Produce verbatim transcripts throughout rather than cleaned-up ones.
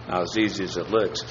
not as easy as it looks.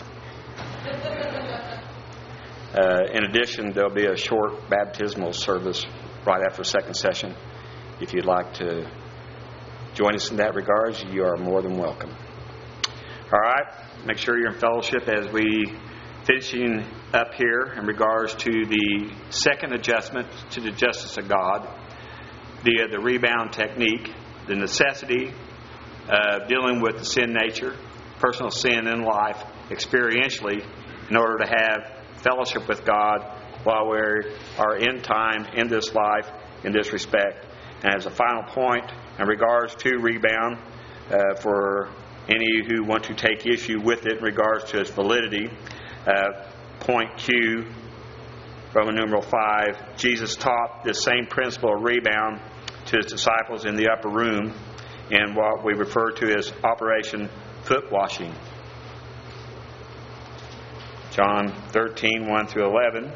Uh, in addition, there'll be a short baptismal service right after the second session. If you'd like to join us in that regards, you are more than welcome. All right, make sure you're in fellowship as we finishing up here in regards to the second adjustment to the justice of God, the, the rebound technique, the necessity of dealing with the sin nature, personal sin in life, experientially, in order to have fellowship with God while we are in time, in this life, in this respect. And as a final point in regards to rebound, uh, for any who want to take issue with it in regards to its validity, uh, point Q, Roman numeral five, Jesus taught this same principle of rebound to his disciples in the upper room in what we refer to as Operation Foot Washing. John thirteen, one through eleven.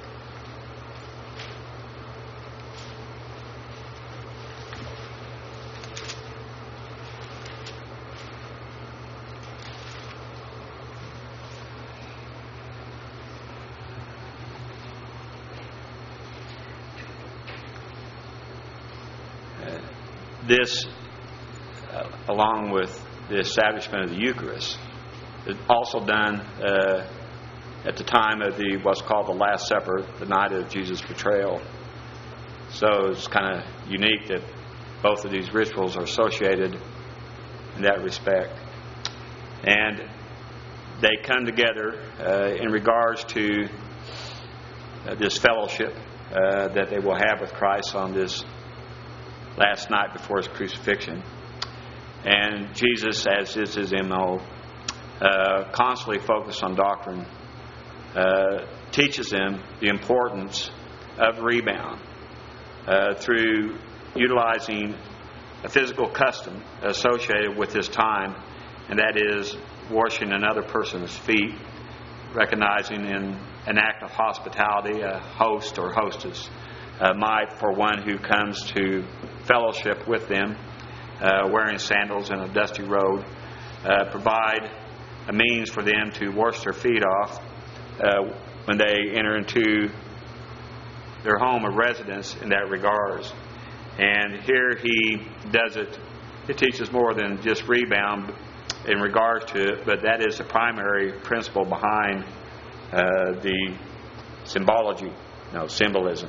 This, uh, along with the establishment of the Eucharist, is also done uh, at the time of the what's called the Last Supper, the night of Jesus' betrayal. So it's kind of unique that both of these rituals are associated in that respect. And they come together uh, in regards to uh, this fellowship uh, that they will have with Christ on this last night before his crucifixion. And Jesus, as is his M O, uh, constantly focused on doctrine, uh, teaches them the importance of rebound uh, through utilizing a physical custom associated with this time, and that is washing another person's feet, recognizing in an act of hospitality a host or hostess uh, might, for one who comes to fellowship with them, uh, wearing sandals and a dusty road, uh, provide a means for them to wash their feet off uh, when they enter into their home of residence in that regards. And here he does it, it teaches more than just rebound in regards to it, but that is the primary principle behind uh, the symbology, no, symbolism.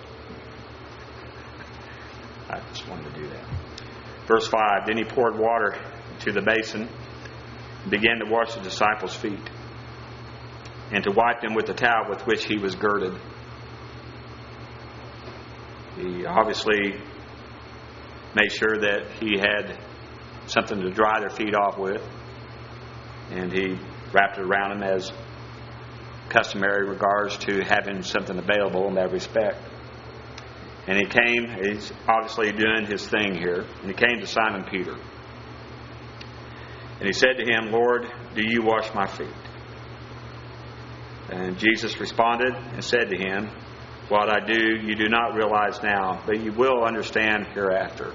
I just wanted to do that. Verse five, then he poured water into the basin and began to wash the disciples' feet and to wipe them with the towel with which he was girded. He obviously made sure that he had something to dry their feet off with, and he wrapped it around them as customary regards to having something available in that respect. And he came, he's obviously doing his thing here, and he came to Simon Peter. And he said to him, Lord, do you wash my feet? And Jesus responded and said to him, what I do you do not realize now, but you will understand hereafter.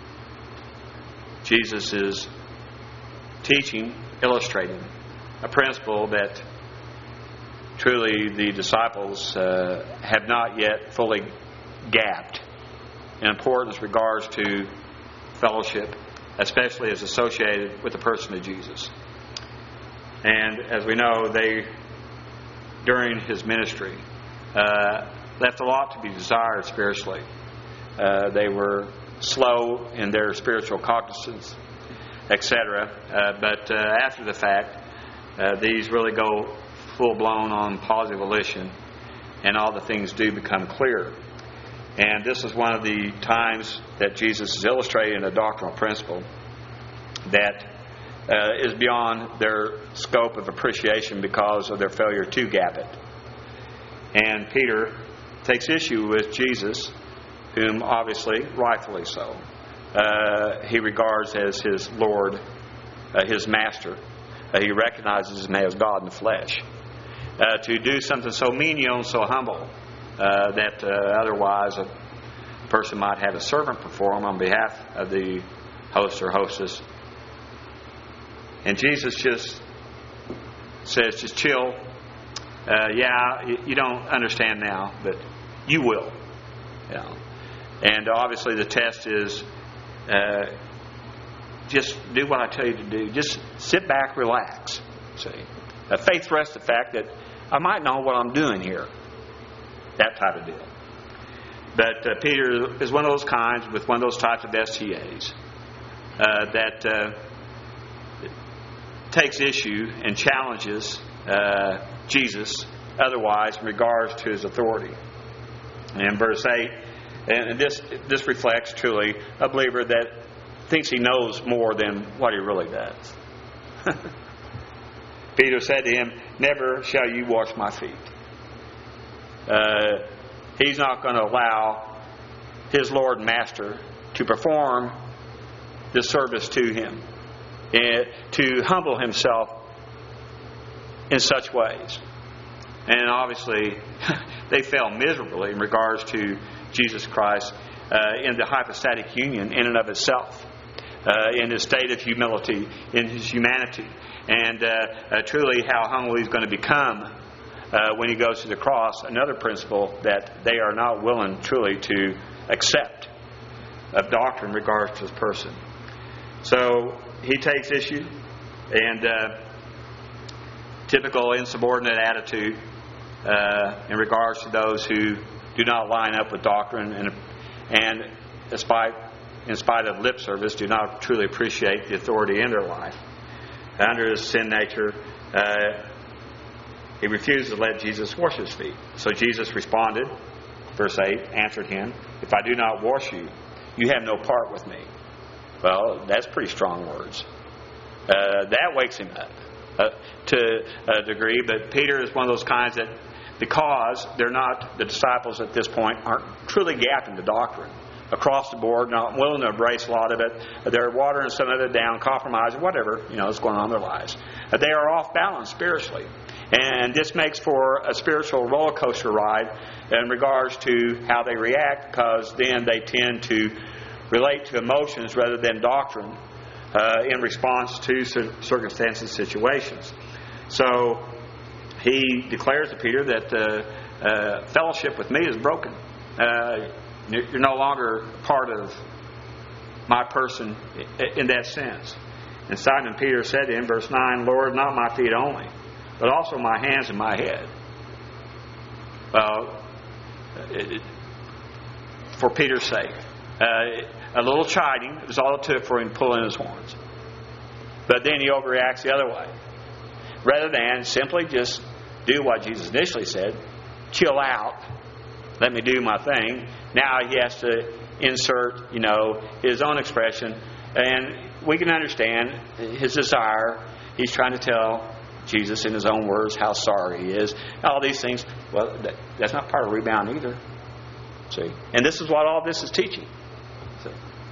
Jesus is teaching, illustrating a principle that truly the disciples uh, have not yet fully gapped in importance regards to fellowship, especially as associated with the person of Jesus. And as we know, they, during his ministry, uh, left a lot to be desired spiritually. Uh, they were slow in their spiritual cognizance, et cetera. Uh, but uh, after the fact, uh, these really go full-blown on positive volition, and all the things do become clear. And this is one of the times that Jesus is illustrating a doctrinal principle that uh, is beyond their scope of appreciation because of their failure to gap it. And Peter takes issue with Jesus, whom obviously, rightfully so, uh, he regards as his Lord, uh, his Master. Uh, he recognizes him as God in the flesh. Uh, to do something so menial and so humble uh, that uh, otherwise a person might have a servant perform on behalf of the host or hostess. And Jesus just says, just chill. Uh, yeah, you, you don't understand now, but you will. You know. And obviously the test is uh, just do what I tell you to do. Just sit back, relax. See, uh, faith rests the fact that I might know what I'm doing here. That type of deal. But uh, Peter is one of those kinds with one of those types of S T As uh, that uh, takes issue and challenges uh, Jesus otherwise in regards to his authority. And in verse eight, and this this reflects truly a believer that thinks he knows more than what he really does. Peter said to him, "Never shall you wash my feet." Uh, he's not going to allow his Lord and Master to perform this service to him, and to humble himself in such ways. And obviously, they fell miserably in regards to Jesus Christ uh, in the hypostatic union in and of itself, uh, in his state of humility, in his humanity, and uh, uh, truly how humble he's going to become uh, when he goes to the cross. Another principle that they are not willing truly to accept of doctrine in regards to his person. So he takes issue, and uh, typical insubordinate attitude uh, in regards to those who do not line up with doctrine, and and despite in spite of lip service, do not truly appreciate the authority in their life. Under his sin nature, uh, he refused to let Jesus wash his feet. So Jesus responded, verse eight, answered him, "If I do not wash you, you have no part with me." Well, that's pretty strong words. Uh, that wakes him up uh, to a degree. But Peter is one of those kinds that, because they're not, the disciples at this point aren't truly gapped into doctrine across the board, not willing to embrace a lot of it. They're watering some of it down, compromising, whatever, you know, is going on in their lives. Uh, they are off balance spiritually. And this makes for a spiritual roller coaster ride in regards to how they react, because then they tend to relate to emotions rather than doctrine uh, in response to circumstances, situations. So he declares to Peter that uh, uh, fellowship with me is broken. Uh, you're no longer part of my person in that sense. And Simon Peter said to him, verse nine, "Lord, not my feet only, but also my hands and my head." Well, it, for Peter's sake. Uh, a little chiding is all it took for him to pull in his horns. But then he overreacts the other way. Rather than simply just do what Jesus initially said, chill out, let me do my thing. Now he has to insert, you know, his own expression. And we can understand his desire. He's trying to tell Jesus in his own words how sorry he is. All these things. Well, that, that's not part of rebound either. See? And this is what all this is teaching. So,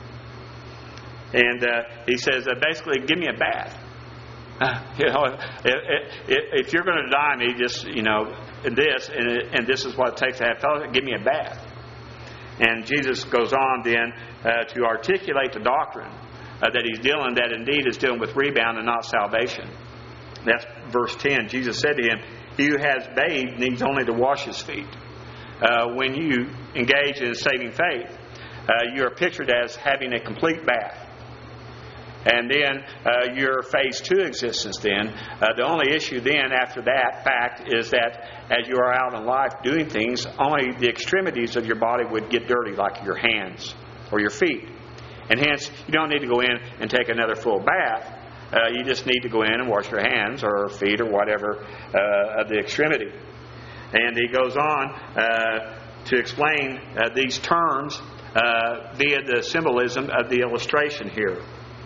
and uh, he says, uh, basically, give me a bath. Uh, you know, if, if, if you're going to deny me, just, you know, this, and, and this is what it takes to have fellowship, give me a bath. And Jesus goes on then uh, to articulate the doctrine uh, that he's dealing, that indeed is dealing with rebound and not salvation. That's verse ten. Jesus said to him, "He who has bathed needs only to wash his feet." Uh, when you engage in saving faith, uh, you are pictured as having a complete bath. And then uh, your phase two existence then, uh, the only issue then after that fact is that as you are out in life doing things, only the extremities of your body would get dirty, like your hands or your feet. And hence, you don't need to go in and take another full bath. Uh, you just need to go in and wash your hands or feet or whatever uh, of the extremity. And he goes on uh, to explain uh, these terms uh, via the symbolism of the illustration here.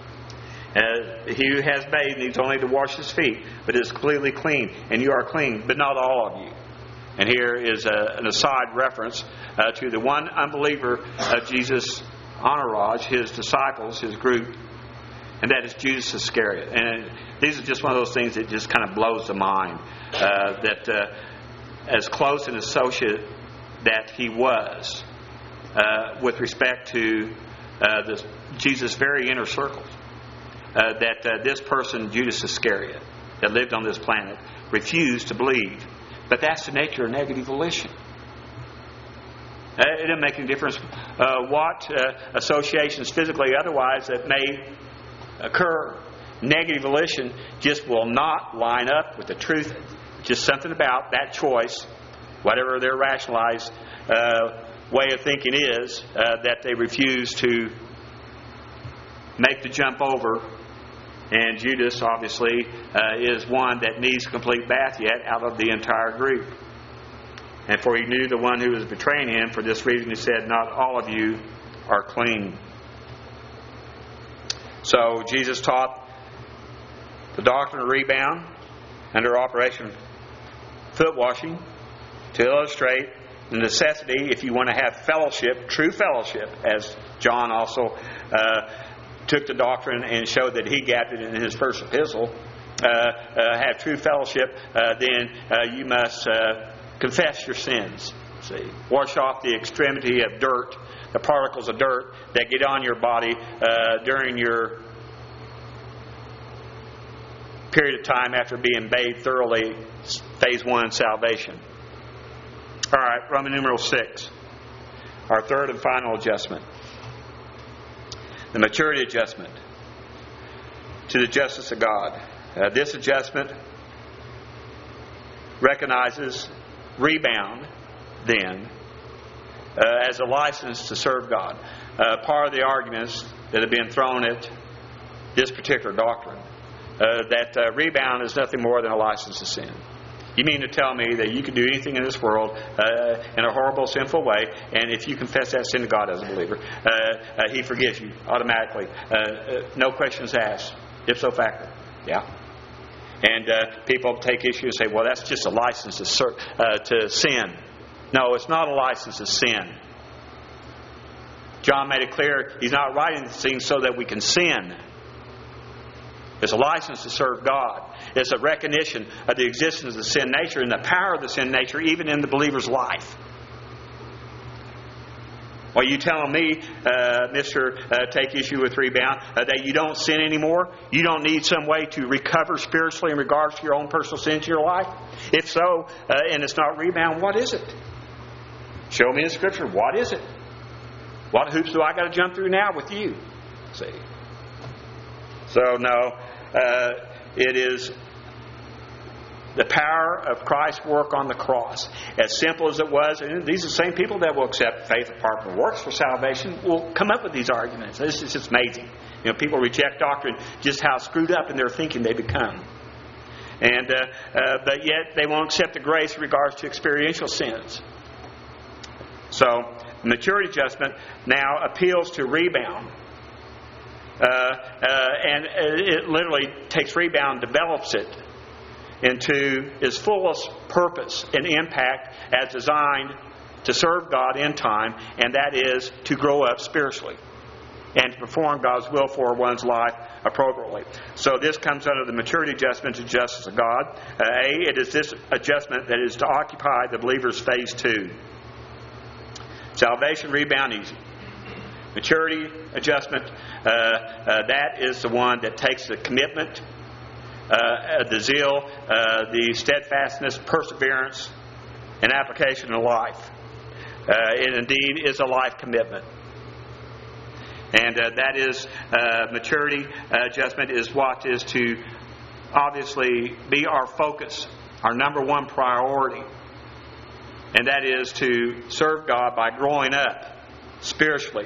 Uh, he who has bathed needs only to wash his feet, but is completely clean, and you are clean, but not all of you. And here is a, an aside reference uh, to the one unbeliever of Jesus' entourage, his disciples, his group, and that is Judas Iscariot. And these are just one of those things that just kind of blows the mind, uh, that uh, as close an associate that he was uh, with respect to uh, this, Jesus' very inner circle. Uh, that uh, this person, Judas Iscariot, that lived on this planet refused to believe. But that's the nature of negative volition. Uh, it doesn't make any difference uh, what uh, associations physically otherwise that may occur. Negative volition just will not line up with the truth. Just something about that choice, whatever their rationalized uh, way of thinking is, uh, that they refuse to make the jump over. And Judas, obviously, uh, is one that needs a complete bath yet out of the entire group. And for he knew the one who was betraying him. For this reason he said, not all of you are clean. So Jesus taught the doctrine of rebound under Operation Foot Washing to illustrate the necessity, if you want to have fellowship, true fellowship, as John also uh, took the doctrine and showed that he gathered it in his first epistle, uh, uh, have true fellowship, uh, then uh, you must uh, confess your sins. See, wash off the extremity of dirt, the particles of dirt that get on your body uh, during your period of time after being bathed thoroughly, phase one, salvation. All right, Roman numeral six, our third and final adjustment. The maturity adjustment to the justice of God. Uh, this adjustment recognizes rebound, then, uh, as a license to serve God. Uh, part of the arguments that have been thrown at this particular doctrine, uh, that uh, rebound is nothing more than a license to sin. You mean to tell me that you can do anything in this world uh, in a horrible, sinful way, and if you confess that sin to God as a believer, uh, uh, He forgives you automatically. Uh, uh, no questions asked. Ipso facto. Yeah. And uh, people take issue and say, well, that's just a license to, ser- uh, to sin. No, it's not a license to sin. John made it clear He's not writing these things so that we can sin. It's a license to serve God. It's a recognition of the existence of the sin nature and the power of the sin nature even in the believer's life. Well, you telling me, uh, Mister Uh, take issue with rebound, uh, that you don't sin anymore? You don't need some way to recover spiritually in regards to your own personal sins in your life? If so, uh, and it's not rebound, what is it? Show me in Scripture. What is it? What hoops do I got to jump through now with you? See? So, no, uh, it is the power of Christ's work on the cross. As simple as it was, and these are the same people that will accept faith apart from works for salvation will come up with these arguments. This is just amazing. You know, people reject doctrine, just how screwed up in their thinking they become. And uh, uh, but yet they won't accept the grace in regards to experiential sins. So, maturity adjustment now appeals to rebound. Uh, uh, and it literally takes rebound, develops it into its fullest purpose and impact as designed to serve God in time, and that is to grow up spiritually and to perform God's will for one's life appropriately. So this comes under the maturity adjustment to justice of God. Uh, A, it is this adjustment that is to occupy the believer's phase two. Salvation, rebound, easy. Maturity adjustment, uh, uh, that is the one that takes the commitment, uh, the zeal, uh, the steadfastness, perseverance, and application in life. Uh, it indeed is a life commitment. And uh, that is, uh, maturity uh, adjustment is what is to obviously be our focus, our number one priority. And that is to serve God by growing up spiritually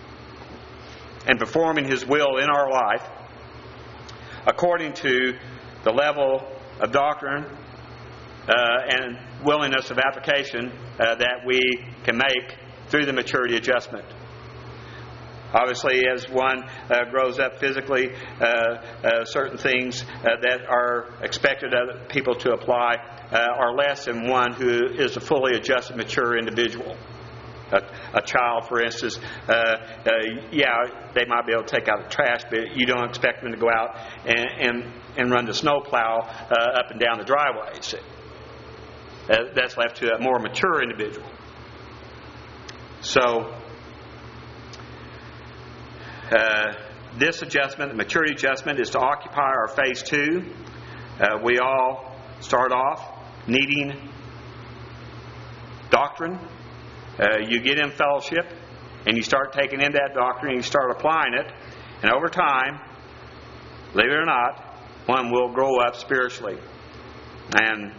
and performing His will in our life according to the level of doctrine uh, and willingness of application uh, that we can make through the maturity adjustment. Obviously, as one uh, grows up physically, uh, uh, certain things uh, that are expected of people to apply uh, are less than one who is a fully adjusted, mature individual. A, a child, for instance, uh, uh, yeah, they might be able to take out the trash, but you don't expect them to go out and and, and run the snowplow uh, up and down the driveways. Uh, that's left to a more mature individual. So, uh, this adjustment, the maturity adjustment, is to occupy our phase two. Uh, we all start off needing doctrine. Uh, you get in fellowship, and you start taking in that doctrine, and you start applying it. And over time, believe it or not, one will grow up spiritually. And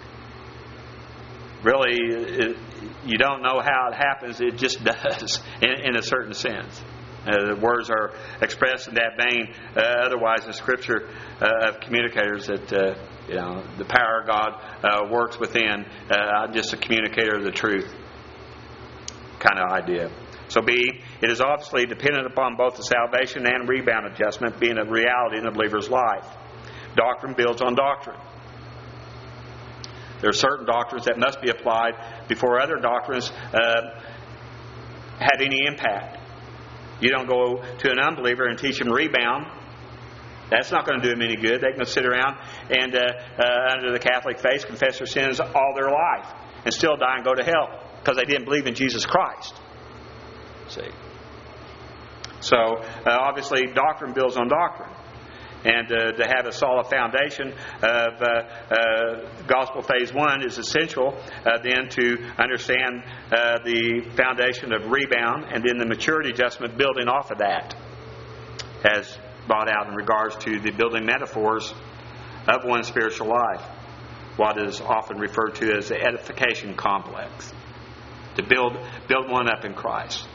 really, it, you don't know how it happens. It just does, in, in a certain sense. Uh, the words are expressed in that vein. Uh, otherwise, in Scripture uh, of communicators, that uh, you know the power of God uh, works within. Uh, I'm just a communicator of the truth, kind of idea. So, B, it is obviously dependent upon both the salvation and rebound adjustment being a reality in the believer's life. Doctrine builds on doctrine. There are certain doctrines that must be applied before other doctrines uh, have any impact. You don't go to an unbeliever and teach him rebound. That's not going to do them any good. They can sit around and, uh, uh, under the Catholic faith, confess their sins all their life and still die and go to hell because they didn't believe in Jesus Christ. See? So, uh, obviously, doctrine builds on doctrine. And uh, to have a solid foundation of uh, uh, Gospel Phase one is essential uh, then to understand uh, the foundation of rebound and then the maturity adjustment building off of that, as brought out in regards to the building metaphors of one's spiritual life, what is often referred to as the edification complex, to build, build one up in Christ.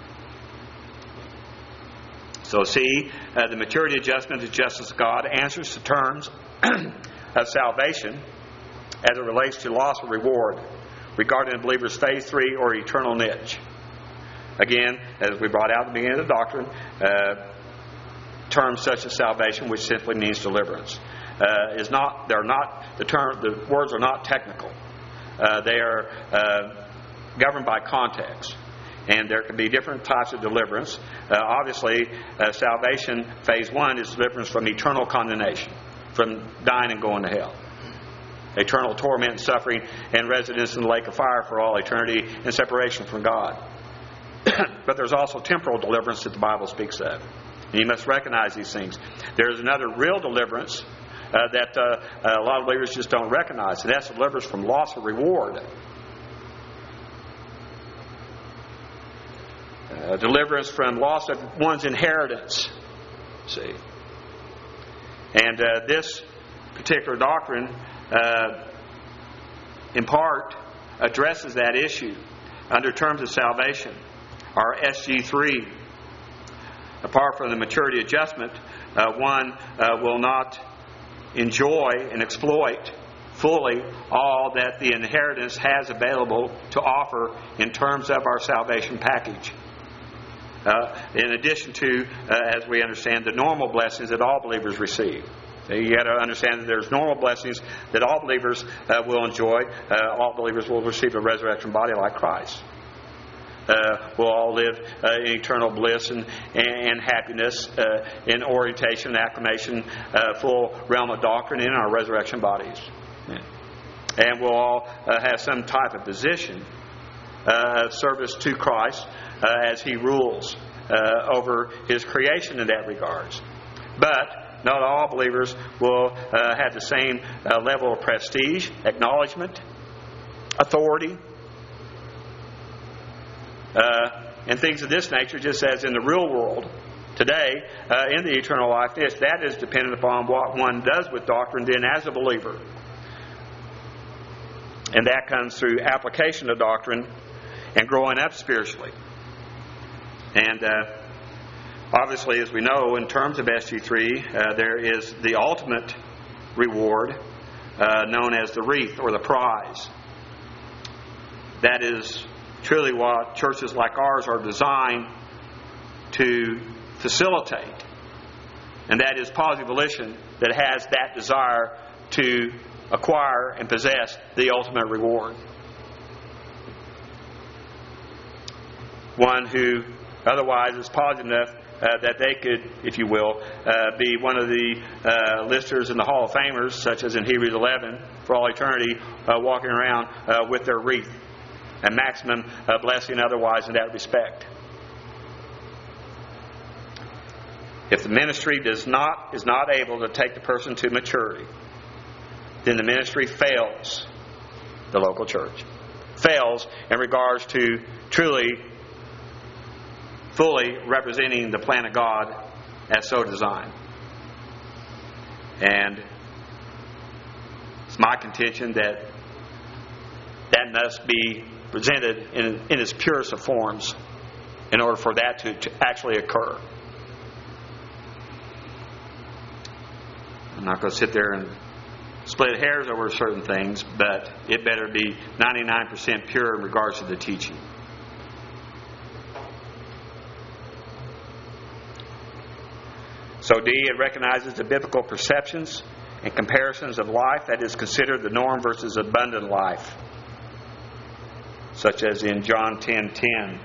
So see, uh, the maturity adjustment to justice of God answers to terms of salvation as it relates to loss or reward regarding a believer's phase three or eternal niche. Again, as we brought out at the beginning of the doctrine, uh, terms such as salvation, which simply means deliverance, uh, is not. They're not the term. The words are not technical. Uh, they are uh, governed by context. And there can be different types of deliverance. Uh, obviously, uh, salvation, phase one, is deliverance from eternal condemnation, from dying and going to hell. Eternal torment and suffering and residence in the lake of fire for all eternity and separation from God. But there's also temporal deliverance that the Bible speaks of. And you must recognize these things. There's another real deliverance uh, that uh, a lot of believers just don't recognize, and that's deliverance from loss of reward. Uh, deliverance from loss of one's inheritance. See, and uh, this particular doctrine, uh, in part, addresses that issue under terms of salvation, or S G three. Apart from the maturity adjustment, uh, one uh, will not enjoy and exploit fully all that the inheritance has available to offer in terms of our salvation package. Uh, in addition to, uh, as we understand, the normal blessings that all believers receive. You got to understand that there's normal blessings that all believers uh, will enjoy. Uh, all believers will receive a resurrection body like Christ. Uh, we'll all live uh, in eternal bliss and, and happiness uh, in orientation and acclamation, uh, full realm of doctrine in our resurrection bodies. Yeah. And we'll all uh, have some type of position uh, of service to Christ Uh, as He rules uh, over His creation in that regards. But not all believers will uh, have the same uh, level of prestige, acknowledgement, authority, uh, and things of this nature, just as in the real world today, uh, in the eternal life. This, that is dependent upon what one does with doctrine then as a believer. And that comes through application of doctrine and growing up spiritually. And uh, obviously, as we know, in terms of S G three, uh, there is the ultimate reward uh, known as the wreath or the prize. That is truly what churches like ours are designed to facilitate. And that is positive volition that has that desire to acquire and possess the ultimate reward. One who otherwise is positive enough uh, that they could, if you will, uh, be one of the uh, listers in the Hall of Famers, such as in Hebrews eleven, for all eternity, uh, walking around uh, with their wreath, and maximum uh, blessing otherwise in that respect. If the ministry does not is not able to take the person to maturity, then the ministry fails the local church. Fails in regards to truly, fully representing the plan of God as so designed. And it's my contention that that must be presented in, in its purest of forms in order for that to, to actually occur. I'm not going to sit there and split hairs over certain things, but it better be ninety-nine percent pure in regards to the teaching. So D, it recognizes the biblical perceptions and comparisons of life that is considered the norm versus abundant life, such as in John ten ten.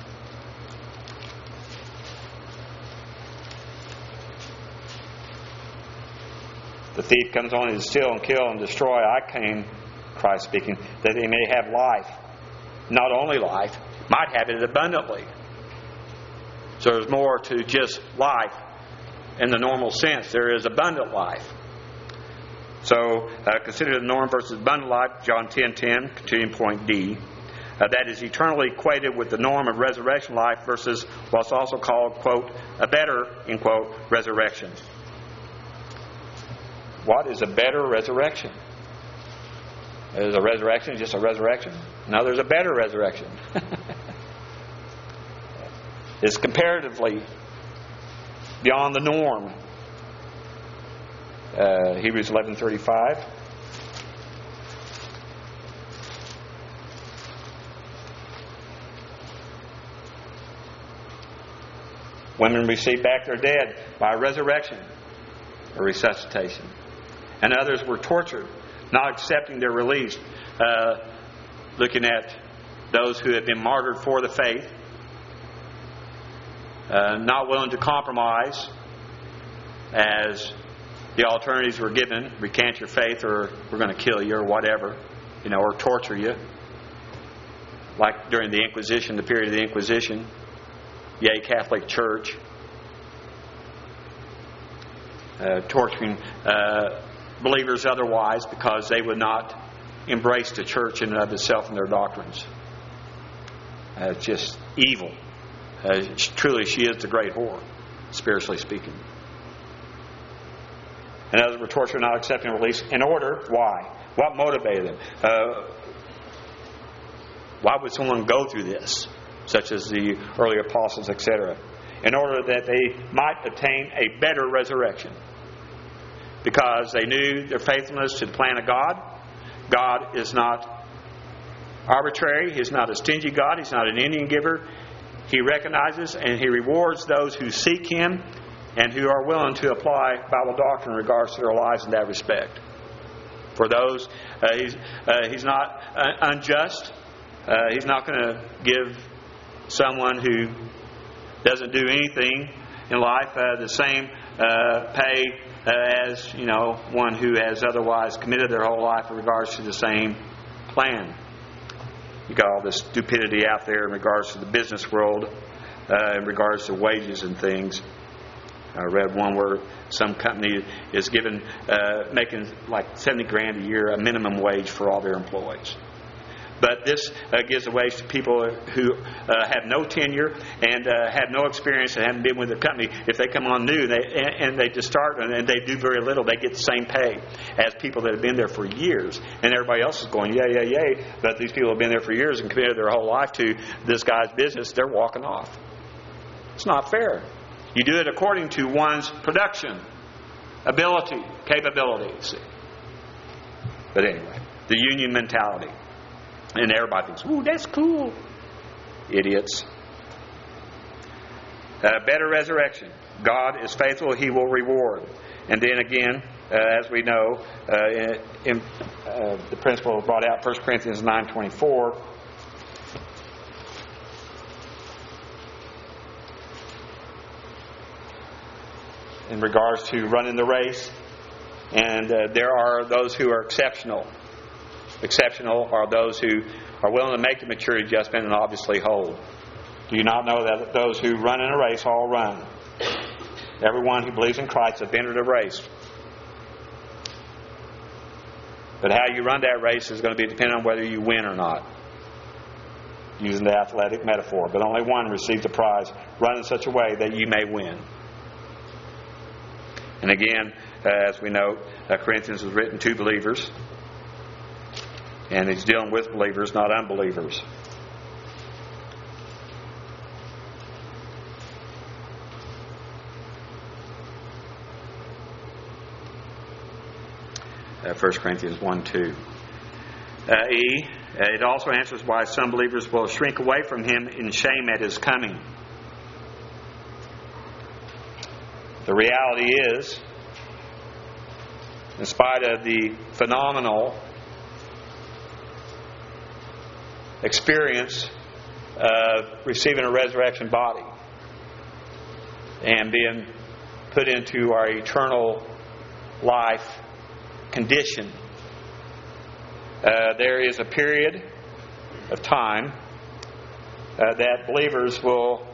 The thief comes only to steal and kill and destroy. I came, Christ speaking, that they may have life. Not only life, might have it abundantly. So there's more to just life in the normal sense. There is abundant life. So uh, consider the norm versus abundant life, John ten ten, continuing point D. Uh, that is eternally equated with the norm of resurrection life versus what's also called, quote, a better, end quote, resurrection. What is a better resurrection? Is a resurrection just a resurrection? No, there's a better resurrection. It's comparatively beyond the norm. Uh, Hebrews eleven thirty-five. Women receive back their dead by resurrection or resuscitation. And others were tortured, not accepting their release. Uh, looking at those who had been martyred for the faith, uh, not willing to compromise as the alternatives were given: recant your faith, or we're going to kill you, or whatever, you know, or torture you. Like during the Inquisition, the period of the Inquisition, yea, Catholic Church, uh, torturing uh, believers otherwise because they would not embrace the church in and of itself and their doctrines. Uh, it's just evil. Uh, truly, she is the great whore, spiritually speaking. And others were tortured, not accepting release. In order, why? What motivated them? Uh, why would someone go through this, such as the early apostles, et cetera? In order that they might obtain a better resurrection. Because they knew their faithfulness to the plan of God. God is not arbitrary. He's not a stingy God. He's not an Indian giver. He recognizes and He rewards those who seek Him and who are willing to apply Bible doctrine in regards to their lives in that respect. For those, uh, He's, uh, he's not uh, unjust. Uh, he's not going to give someone who doesn't do anything in life uh, the same uh, pay uh, as, you know, one who has otherwise committed their whole life in regards to the same plan. You got all this stupidity out there in regards to the business world, uh, in regards to wages and things. I read one where some company is given uh, making like seventy grand a year, a minimum wage for all their employees. But this uh, gives a wage to people who uh, have no tenure and uh, have no experience and haven't been with the company. If they come on new and they, and they just start and they do very little, they get the same pay as people that have been there for years. And everybody else is going, yay, yay, yay. But these people have been there for years and committed their whole life to this guy's business. They're walking off. It's not fair. You do it according to one's production, ability, capability. See. But anyway, the union mentality. And everybody thinks, ooh, that's cool. Idiots. Uh, better resurrection. God is faithful. He will reward. And then again, uh, as we know, uh, in, in, uh, the principle brought out First Corinthians nine twenty-four. In regards to running the race. And uh, there are those who are exceptional. Exceptional are those who are willing to make the maturity adjustment and obviously hold. Do you not know that those who run in a race all run? Everyone who believes in Christ has entered a race. But how you run that race is going to be dependent on whether you win or not, using the athletic metaphor. But only one receives the prize. Run in such a way that you may win. And again, uh, as we know, uh, Corinthians was written to believers. And he's dealing with believers, not unbelievers. Uh, First Corinthians one two. Uh, e. Uh, it also answers why some believers will shrink away from him in shame at his coming. The reality is, in spite of the phenomenal experience of receiving a resurrection body and being put into our eternal life condition, uh, there is a period of time uh, that believers will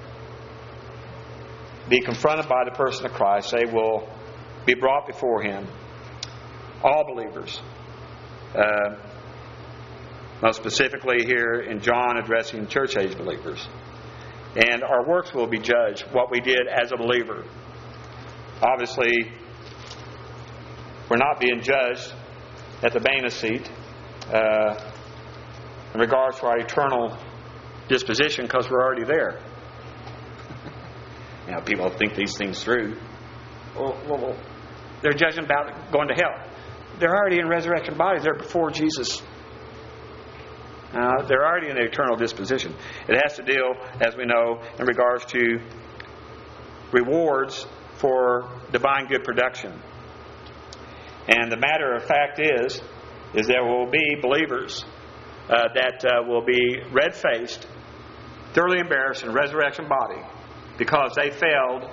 be confronted by the person of Christ. They will be brought before Him. All believers. Uh, most specifically here in John addressing church age believers. And our works will be judged, what we did as a believer. Obviously, we're not being judged at the Bema seat uh, in regards to our eternal disposition, because we're already there. You know, people think these things through. Well, well, well, they're judging about going to hell. They're already in resurrection bodies. They're before Jesus. Uh, they're already in the eternal disposition. It has to deal, as we know, in regards to rewards for divine good production. And the matter of fact is, is there will be believers uh, that uh, will be red-faced, thoroughly embarrassed in resurrection body because they failed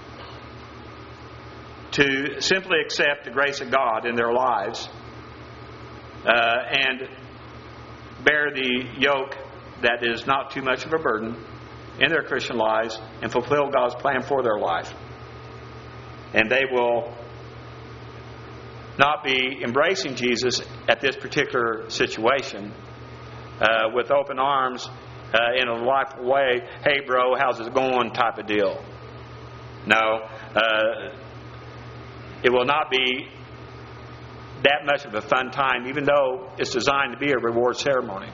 to simply accept the grace of God in their lives uh, and bear the yoke that is not too much of a burden in their Christian lives and fulfill God's plan for their life. And they will not be embracing Jesus at this particular situation uh, with open arms uh, in a delightful way. Hey, bro, how's it going? Type of deal. No, uh, it will not be that much of a fun time, even though it's designed to be a reward ceremony.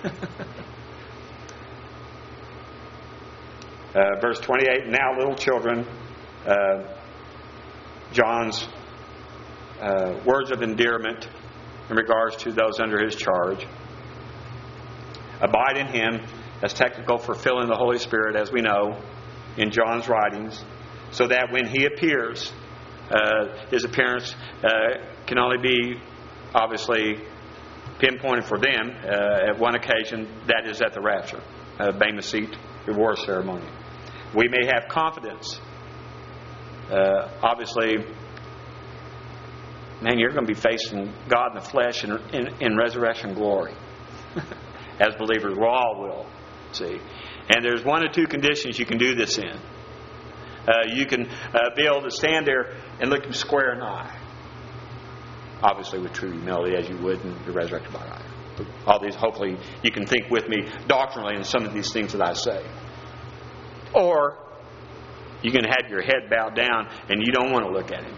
uh, verse twenty-eight, now little children, uh, John's uh, words of endearment in regards to those under his charge. Abide in him. That's technical for filling the Holy Spirit, as we know, in John's writings, so that when he appears, uh, his appearance uh, can only be obviously pinpointed for them uh, at one occasion, that is at the rapture, uh, Bema seat reward ceremony. We may have confidence. Uh, obviously, man, you're going to be facing God in the flesh in, in, in resurrection glory. As believers, we all will. See, and there's one or two conditions you can do this in. Uh, you can uh, be able to stand there and look him square in the eye. Obviously with true humility, as you would in the resurrection body. All these, hopefully you can think with me doctrinally in some of these things that I say. Or you can have your head bowed down and you don't want to look at him.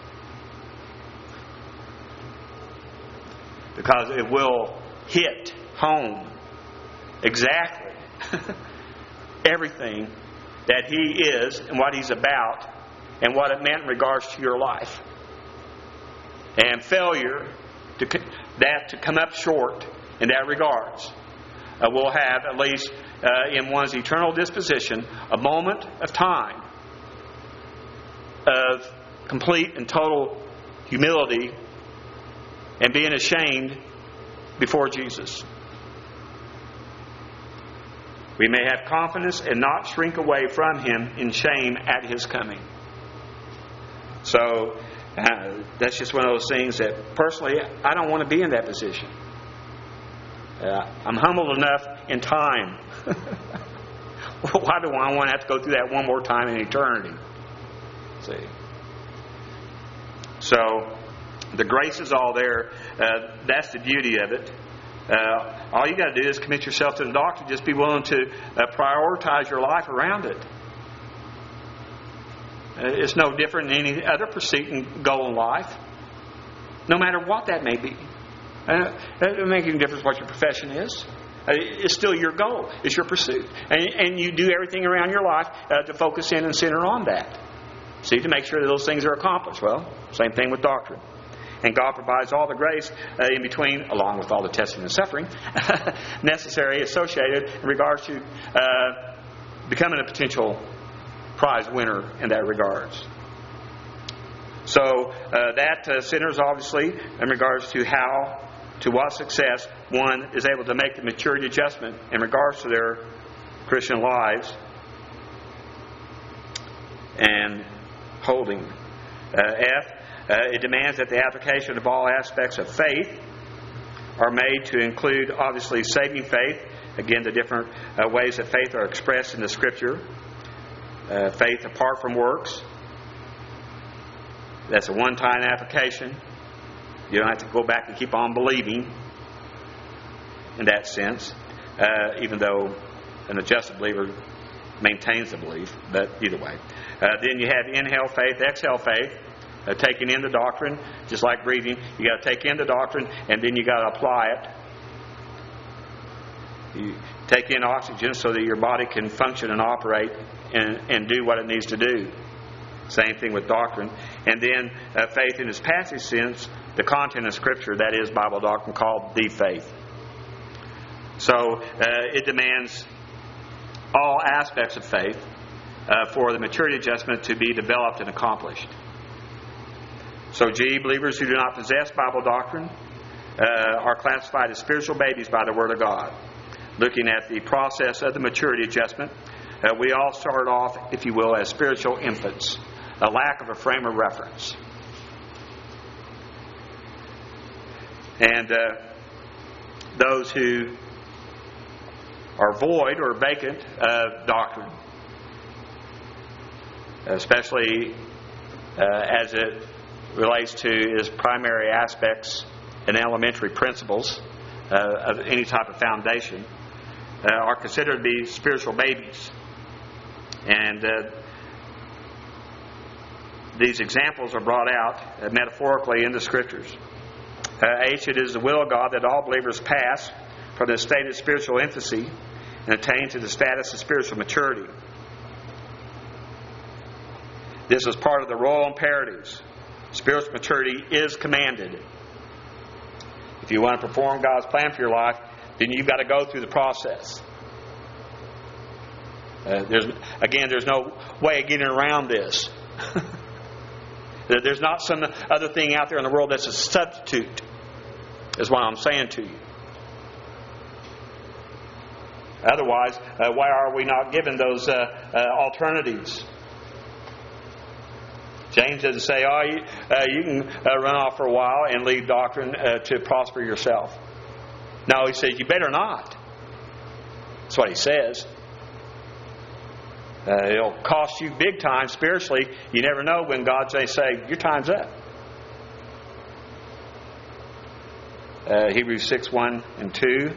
Because it will hit home exactly everything that he is and what he's about and what it meant in regards to your life. And failure to that to come up short in that regards uh, will have, at least uh, in one's eternal disposition, a moment of time of complete and total humility and being ashamed before Jesus. We may have confidence and not shrink away from him in shame at his coming. So, uh, that's just one of those things that personally I don't want to be in that position. Uh, I'm humbled enough in time. Why do I want to have to go through that one more time in eternity? See. So, The grace is all there. Uh, that's the beauty of it. Uh, all you got to do is commit yourself to the doctrine. Just be willing to uh, prioritize your life around it. Uh, it's no different than any other pursuit and goal in life, no matter what that may be. Uh, it doesn't make any difference what your profession is. Uh, it's still your goal. It's your pursuit. And, and you do everything around your life uh, to focus in and center on that. See, to make sure that those things are accomplished. Well, same thing with doctrine. And God provides all the grace uh, in between, along with all the testing and suffering necessary, associated in regards to uh, becoming a potential prize winner in that regards. So uh, that uh, centers obviously in regards to how, to what success one is able to make the maturity adjustment in regards to their Christian lives and holding. Uh, F. Uh, it demands that the application of all aspects of faith are made to include, obviously, saving faith. Again, the different uh, ways that faith are expressed in the Scripture. Uh, faith apart from works. That's a one-time application. You don't have to go back and keep on believing in that sense, uh, even though an adjusted believer maintains the belief, but either way. Uh, then you have inhale faith, exhale faith. Uh, taking in the doctrine, just like breathing, you got to take in the doctrine and then you got to apply it. You take in oxygen so that your body can function and operate and, and do what it needs to do. Same thing with doctrine. And then uh, faith in its passive sense, the content of Scripture, that is Bible doctrine, called the faith. So uh, it demands all aspects of faith uh, for the maturity adjustment to be developed and accomplished. So, G, believers who do not possess Bible doctrine uh, are classified as spiritual babies by the Word of God. Looking at the process of the maturity adjustment, uh, we all start off, if you will, as spiritual infants. A lack of a frame of reference. And uh, those who are void or vacant of doctrine, especially uh, as it relates to its primary aspects and elementary principles uh, of any type of foundation, uh, are considered to be spiritual babies. And uh, these examples are brought out uh, metaphorically in the Scriptures. Uh, H, it is the will of God that all believers pass from the state of spiritual infancy and attain to the status of spiritual maturity. This is part of the royal imperatives. Spiritual maturity is commanded. If you want to perform God's plan for your life, then you've got to go through the process. Uh, there's, again, there's no way of getting around this. There's not some other thing out there in the world that's a substitute, is what I'm saying to you. Otherwise, uh, why are we not given those uh, uh, alternatives? James doesn't say, oh, you, uh, you can uh, run off for a while and leave doctrine uh, to prosper yourself. No, he says, you better not. That's what he says. Uh, it'll cost you big time spiritually. You never know when God may say, your time's up. Uh, Hebrews six, one and two.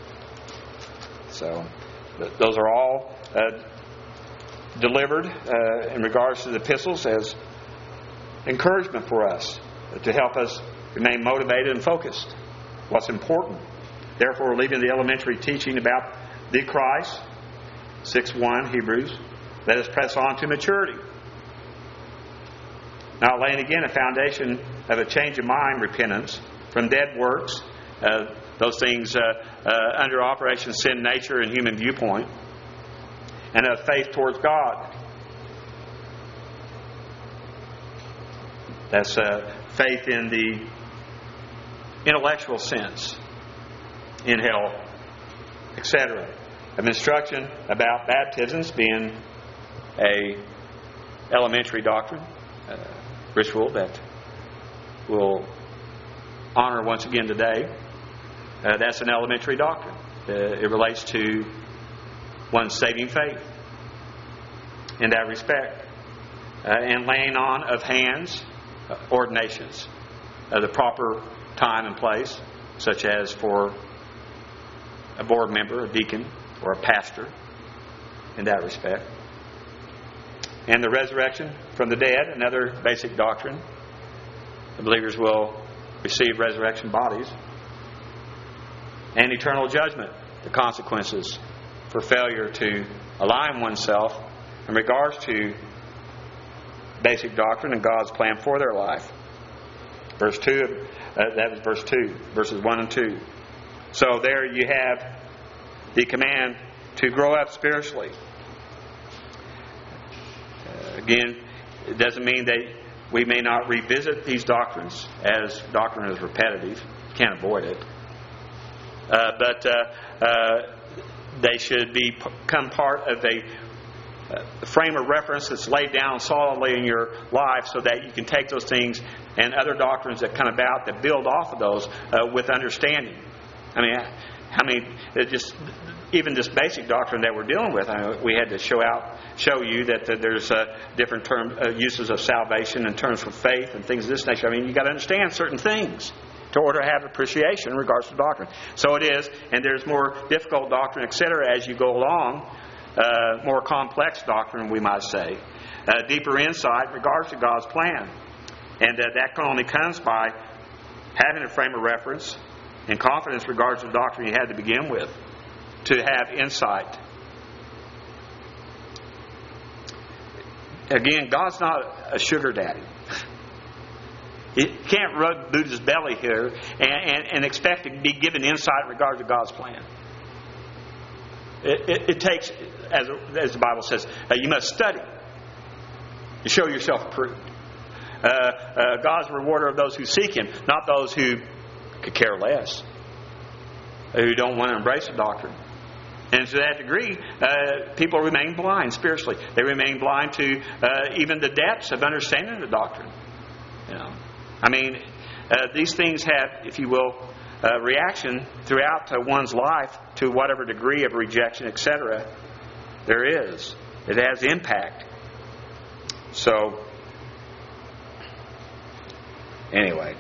So, th- those are all uh, delivered uh, in regards to the epistles as encouragement for us to help us remain motivated and focused. What's important. Therefore, we're leaving the elementary teaching about the Christ. six one, Hebrews. Let us press on to maturity. Now, laying again a foundation of a change of mind, repentance, from dead works, uh, those things uh, uh, under operation sin nature and human viewpoint, and of faith towards God. That's uh, faith in the intellectual sense, in hell, et cetera. Of instruction about baptisms being a elementary doctrine, uh, ritual that we'll honor once again today. Uh, that's an elementary doctrine. Uh, it relates to one's saving faith in that respect. Uh, and laying on of hands, uh, ordinations. uh, the proper time and place, such as for a board member, a deacon, or a pastor, in that respect. And the resurrection from the dead, another basic doctrine. The believers will receive resurrection bodies. And eternal judgment, the consequences for failure to align oneself in regards to basic doctrine and God's plan for their life. Verse two, uh, that was verse two, verses one and two. So there you have the command to grow up spiritually. Uh, again, it doesn't mean that we may not revisit these doctrines, as doctrine is repetitive. You can't avoid it. Uh, but uh, uh, they should become part of a uh, frame of reference that's laid down solidly in your life, so that you can take those things and other doctrines that come about that build off of those uh, with understanding. I mean, how many? It just even this basic doctrine that we're dealing with, I mean, we had to show out, show you that, that there's uh, different term uh, uses of salvation in terms of faith and things of this nature. I mean, you got to understand certain things to order to have appreciation in regards to doctrine. So it is, and there's more difficult doctrine, et cetera, as you go along, uh, more complex doctrine, we might say, uh, deeper insight in regards to God's plan. And uh, that can only comes by having a frame of reference and confidence in regards to the doctrine you had to begin with, to have insight. Again, God's not a sugar daddy. You can't rub Buddha's belly here and, and, and expect to be given insight in regard to God's plan. It, it, it takes, as, as the Bible says, uh, you must study to show yourself approved. Uh, uh, God's a rewarder of those who seek Him, not those who could care less, who don't want to embrace the doctrine. And to that degree, uh, people remain blind spiritually. They remain blind to uh, even the depths of understanding the doctrine. You know, I mean, uh, these things have, if you will, uh, reaction throughout uh, one's life to whatever degree of rejection, et cetera, there is. It has impact. So, anyway,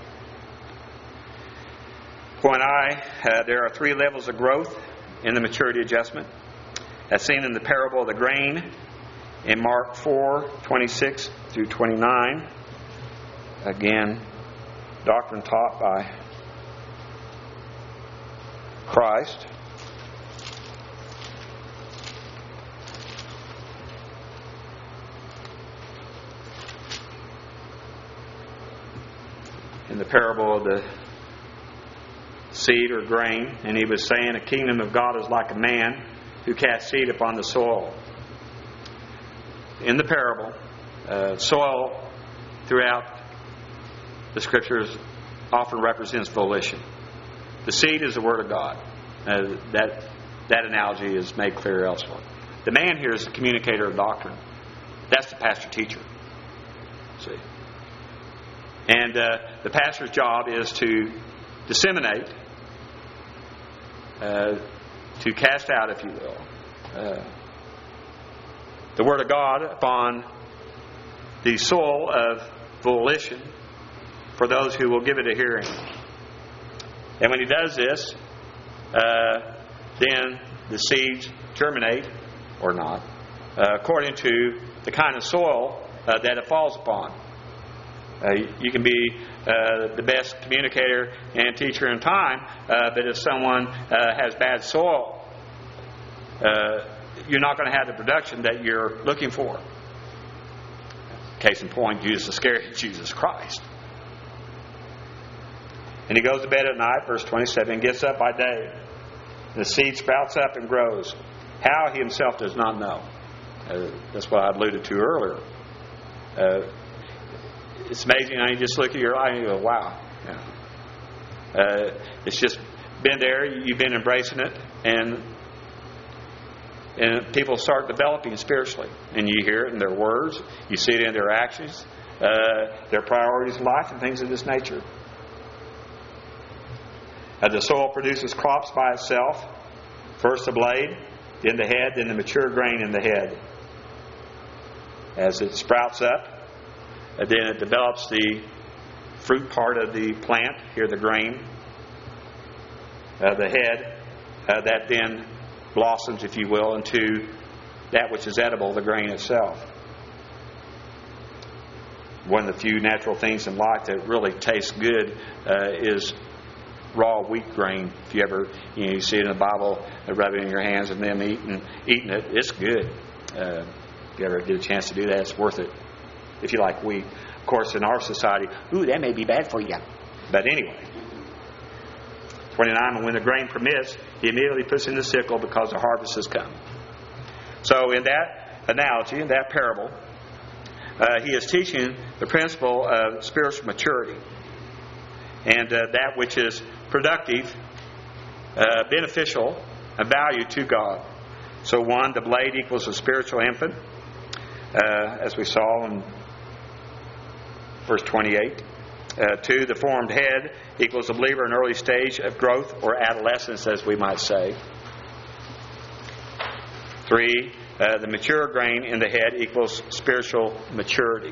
point I, uh, there are three levels of growth in the maturity adjustment, as seen in the parable of the grain in Mark four, twenty-six through twenty-nine. Again, doctrine taught by Christ. In the parable of the seed or grain, and he was saying, a kingdom of God is like a man who casts seed upon the soil. In the parable, uh, soil throughout the Scriptures often represents volition. The seed is the Word of God. Uh, that that analogy is made clear elsewhere. The man here is the communicator of doctrine. That's the pastor-teacher. See? And uh, the pastor's job is to disseminate, uh, to cast out, if you will, uh, the Word of God upon the soul of volition for those who will give it a hearing. And when he does this, uh, then the seeds germinate, or not, uh, according to the kind of soil uh, that it falls upon. Uh, you can be uh, the best communicator and teacher in time, uh, but if someone uh, has bad soil, uh, you're not going to have the production that you're looking for. Case in point, Judas Iscariot, Jesus Christ. And he goes to bed at night, verse twenty-seven, and gets up by day. The seed sprouts up and grows. How, he himself does not know. Uh, that's what I alluded to earlier. Uh, it's amazing how you just look at your life and you go, wow. Yeah. Uh, it's just been there. You've been embracing it. And and people start developing spiritually. And you hear it in their words. You see it in their actions, uh, their priorities in life, and things of this nature. Uh, the soil produces crops by itself. First the blade, then the head, then the mature grain in the head. As it sprouts up, and then it develops the fruit part of the plant, here the grain, uh, the head, uh, that then blossoms, if you will, into that which is edible, the grain itself. One of the few natural things in life that really tastes good uh, is raw wheat grain. If you ever you, know, you see it in the Bible, uh, rub it in your hands and them eating eating it, it's good. Uh, if you ever get a chance to do that, it's worth it. If you like wheat, of course, in our society, ooh, that may be bad for you. But anyway, twenty-nine. And when the grain permits, he immediately puts in the sickle because the harvest has come. So, in that analogy, in that parable, uh, he is teaching the principle of spiritual maturity. And uh, that which is productive, uh, beneficial, and value to God. So one, the blade equals a spiritual infant, uh, as we saw in verse twenty-eight. Uh, two, the formed head equals a believer in early stage of growth or adolescence, as we might say. Three, uh, the mature grain in the head equals spiritual maturity.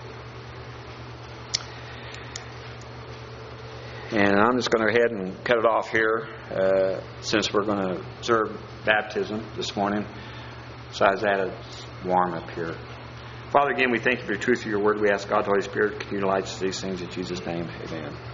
And I'm just going to go ahead and cut it off here, uh, since we're going to observe baptism this morning. Besides that, it's warm up here. Father, again, we thank you for the truth of your word. We ask God, the Holy Spirit, to continue to light these things in Jesus' name. Amen.